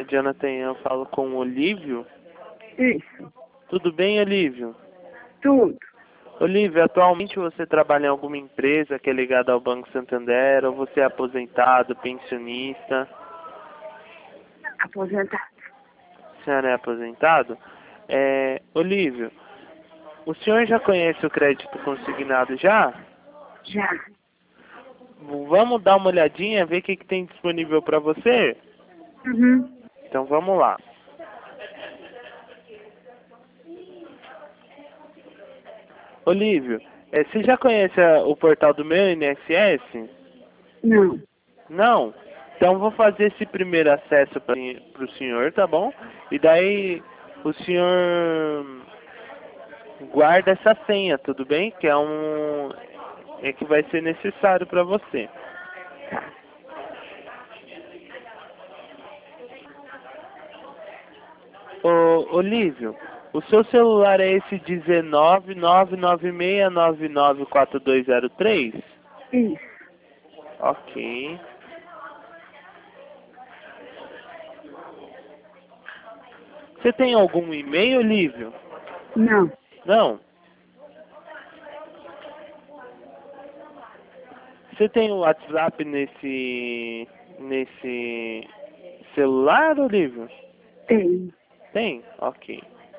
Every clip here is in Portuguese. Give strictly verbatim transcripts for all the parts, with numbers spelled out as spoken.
é Jonathan, eu falo com o Olívio. Isso, Tudo bem, Olívio? tudo. Olívio, atualmente você trabalha em alguma empresa que é ligada ao Banco Santander, ou você é aposentado, pensionista? Aposentado. A senhora é aposentado? É, Olívio, o senhor já conhece o crédito consignado já? Já. Vamos dar uma olhadinha, ver o que, que tem disponível para você? Uhum. Então vamos lá. Olívio, é, você já conhece a- o portal do meu I N S S? Não. Não? Então vou fazer esse primeiro acesso para o senhor, tá bom? E daí o senhor guarda essa senha, tudo bem? Que é um é que vai ser necessário para você. Ô, Olívio, o seu celular é esse dezenove, nove nove seis, nove nove quatro dois zero três? Isso. Ok. Você tem algum e-mail, Olívio? Não. Não? Você tem o WhatsApp nesse nesse celular, Olívio? Tem. Tem? Ok.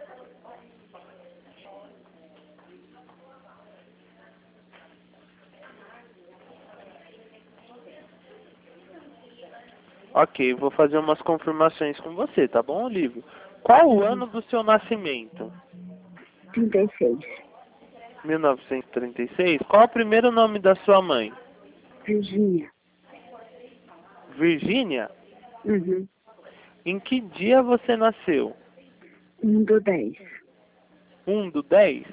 Ok, vou fazer umas confirmações com você, tá bom, Olívio? Qual o ano do seu nascimento? trinta e seis. mil novecentos e trinta e seis. Qual é o primeiro nome da sua mãe? Virgínia. Virgínia? Uhum. Em que dia você nasceu? um do dez. um do dez?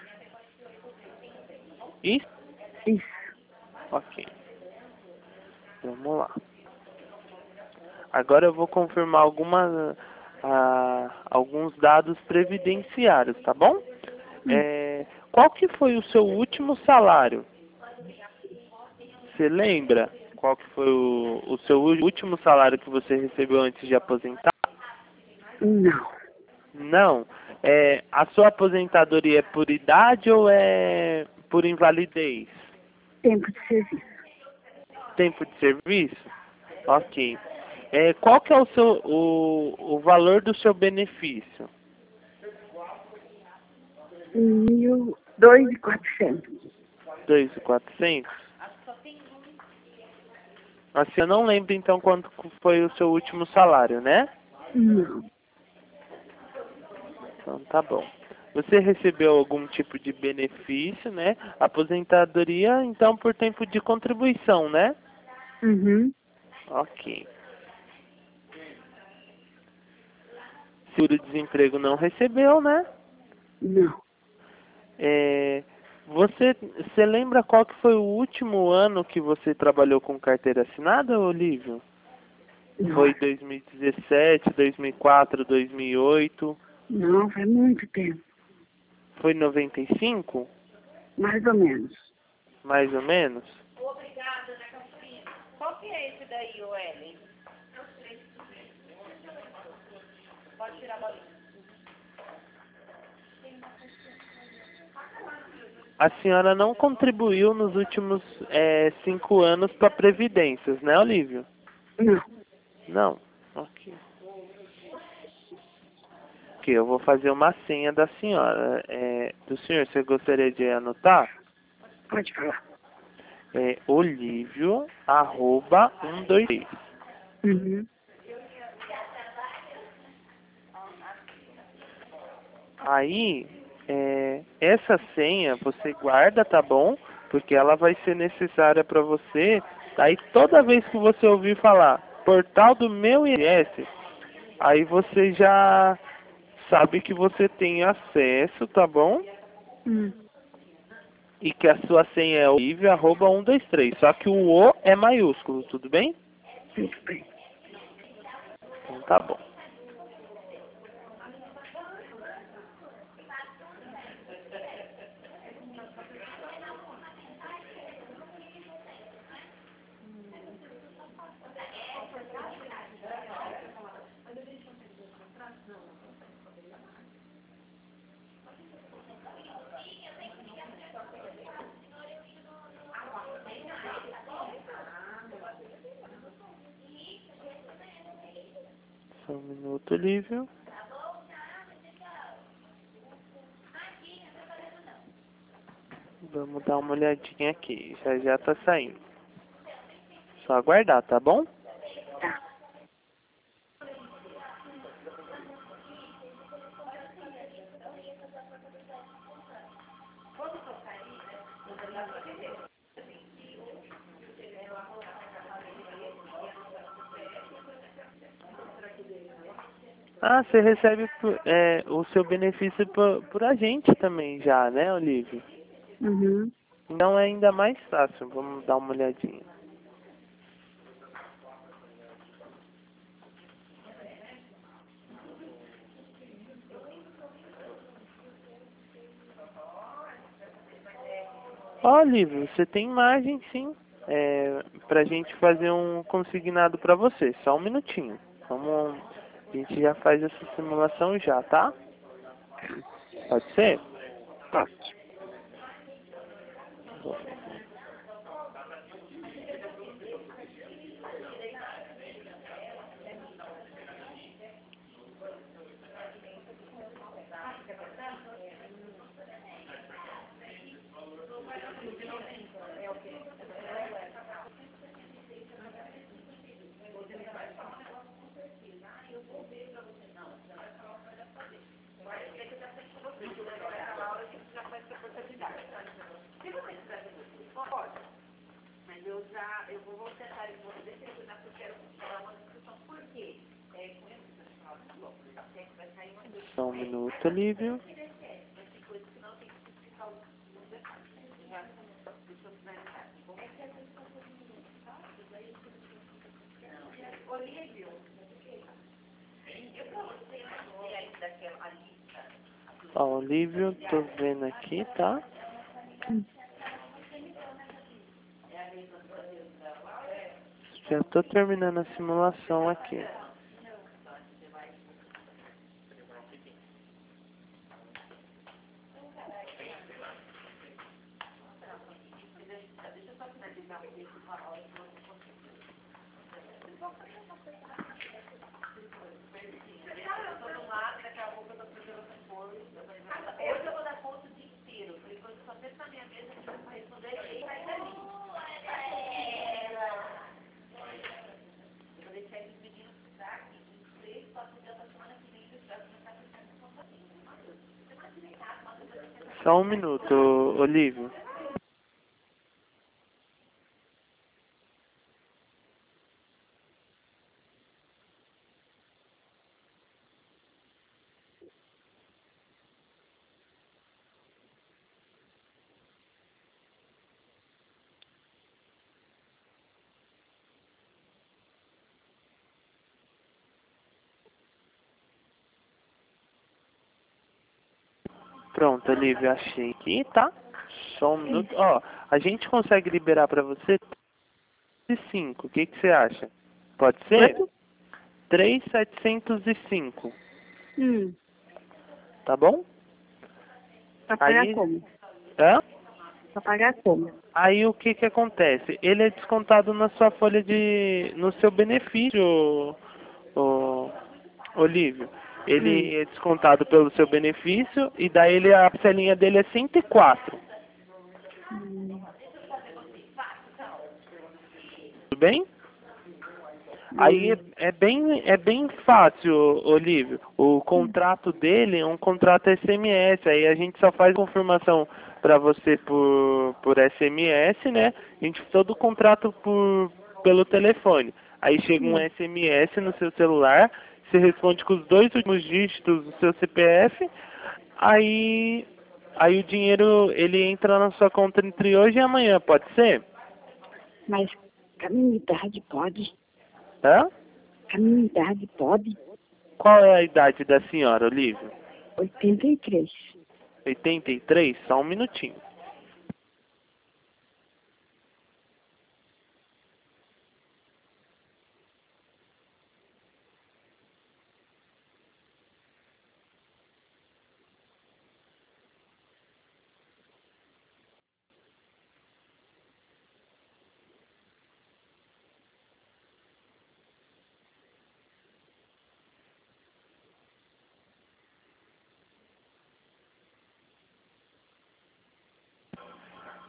Isso? Isso. Ok. Vamos lá. Agora eu vou confirmar algumas, ah, alguns dados previdenciários, tá bom? Hum. É, qual que foi o seu último salário? Você lembra qual que foi o, o seu último salário que você recebeu antes de aposentar? Não. Não. É, a sua aposentadoria é por idade ou é por invalidez? Tempo de serviço. Tempo de serviço? Ok. É, qual que é o, seu, o, o valor do seu benefício? Mil, dois e quatrocentos. dois mil e quatrocentos? Assim, eu não lembro então quanto foi o seu último salário, né? Não. Então tá bom. Você recebeu algum tipo de benefício, né? Aposentadoria, então, por tempo de contribuição, né? Uhum. Ok. Seguro-desemprego não recebeu, né? Não. É, você, você lembra qual que foi o último ano que você trabalhou com carteira assinada, Olívio? Foi Nossa. dois mil e dezessete, dois mil e quatro, dois mil e oito? Não, faz muito tempo. Foi noventa e cinco? Mais ou menos. Mais ou menos? Qual que é esse daí, o Ellen? Pode tirar a bolinha. A senhora não contribuiu nos últimos é, cinco anos para previdências, né, Olívio? Não. Não. Ok. Ok, eu vou fazer uma senha da senhora. É, do senhor, você gostaria de anotar? Pode falar. É olívio, arroba, um, dois, três. Uhum. Aí, é, essa senha você guarda, tá bom? Porque ela vai ser necessária para você. Aí toda vez que você ouvir falar portal do meu I N S S, aí você já sabe que você tem acesso, tá bom? Hum. E que a sua senha é olívio, arroba, um, dois, três. Só que o O é maiúsculo, tudo bem? Tudo bem. Então tá bom. Olívio. Vamos dar uma olhadinha aqui. Já já tá saindo. Só aguardar, tá bom? Tá. Ah, você recebe por- é, o seu benefício por, por a gente também já, né, Olívio? Uhum. Então é ainda mais fácil. Vamos dar uma olhadinha. Ó, Olívio, você tem imagem sim. É, pra gente fazer um consignado pra você. Só um minutinho. Vamos, a gente já faz essa simulação já, tá? Pode ser? Pode. Mas eu já, eu vou vou tentar, eu vou deixar eu cuidar, porque eu quero falar uma discussão. Por quê? É, com esse pessoal, tá bom, até que vai sair uma discussão. Só um minuto, Olívio. Mas tem coisa que não tem que explicar os os detalhes. Já, deixa eu finalizar. Bom, Olívio, eu pra você, você aí daquela a lista. Ó, Olívio, tô vendo aqui, tá? Já tô terminando a simulação aqui. Hoje eu vou dar conta o dia inteiro. Por enquanto, eu só penso na minha mesa que eu vou responder e sai dali. Eu vou deixar esses meninos ficar aqui em três, quatro dias da semana que vem, eu já vou começar a pensar em conta sozinho. Só um minuto, Olívio. Pronto, Olívio, achei aqui, tá? Só um minuto. Ó, a gente consegue liberar pra você três e cinco. O que que você acha? Pode ser? Quanto? três mil setecentos e cinco, Hum. tá bom? Pra pagar Aí, como? hã? Pra pagar como? Aí o que que acontece? Ele é descontado na sua folha de... no seu benefício, ô, Olívio. Hum. Ele é descontado pelo seu benefício e daí ele, a parcelinha dele é cento e quatro. Hum. Tudo bem? Aí é, Hum. é bem, é bem fácil, Olívio. O contrato dele é um contrato S M S. Aí a gente só faz confirmação para você por, por S M S, né? A gente faz todo o contrato por, pelo telefone. Aí chega um Hum. S M S no seu celular, você responde com os dois últimos dígitos do seu C P F, aí, aí o dinheiro ele entra na sua conta entre hoje e amanhã, pode ser? Mas a minha idade pode? Hã? A minha idade pode? Qual é a idade da senhora, Olívio? Oitenta e três. oitenta e três? Só um minutinho.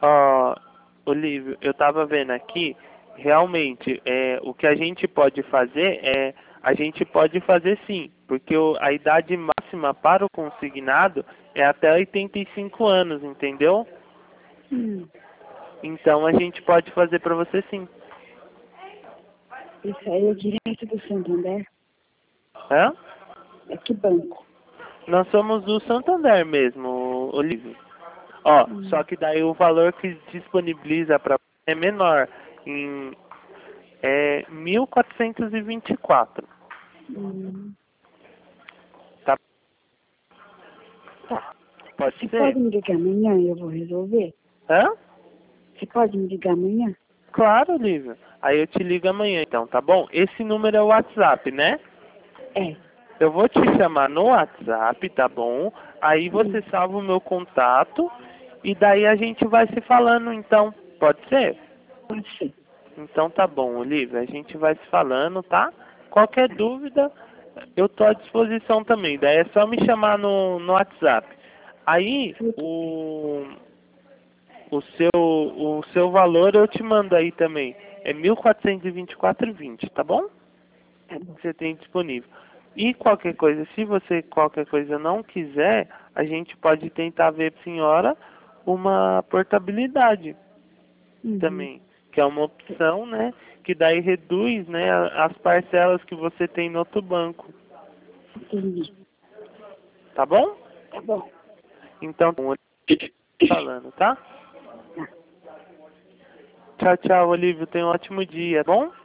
Ó, Olívio, eu tava vendo aqui, realmente, é, o que a gente pode fazer é, a gente pode fazer sim, porque o- a idade máxima para o consignado é até oitenta e cinco anos, entendeu? Hum, Então a gente pode fazer para você sim. isso aí é direto do Santander? Hã? É que banco? Nós somos do Santander mesmo, Olívio. Ó, Hum, só que daí o valor que disponibiliza para é menor, em é mil quatrocentos e vinte e quatro. hum, Tá? tá. Pode Você ser? pode me ligar amanhã e eu vou resolver? Hã? Você pode me ligar amanhã? Claro, Olívio. Aí eu te ligo amanhã, então, tá bom? Esse número é o WhatsApp, né? É. Eu vou te chamar no WhatsApp, tá bom? Aí você Hum, salva o meu contato e daí a gente vai se falando, então. Pode ser? pode ser. Então tá bom, Olívia. A gente vai se falando, tá? Qualquer dúvida, eu tô à disposição também. Daí é só me chamar no, no WhatsApp. Aí, o, o, seu, o seu valor eu te mando aí também. É mil quatrocentos e vinte e quatro e vinte, tá bom? Tá bom. Você tem disponível. E qualquer coisa, se você qualquer coisa não quiser, a gente pode tentar ver para a senhora uma portabilidade Uhum. também, que é uma opção, né, que daí reduz, né, a- as parcelas que você tem no outro banco, Entendi. tá bom? Tá bom. Então, falando, tá? Tchau, tchau, Olívio, tenha um ótimo dia, tá bom?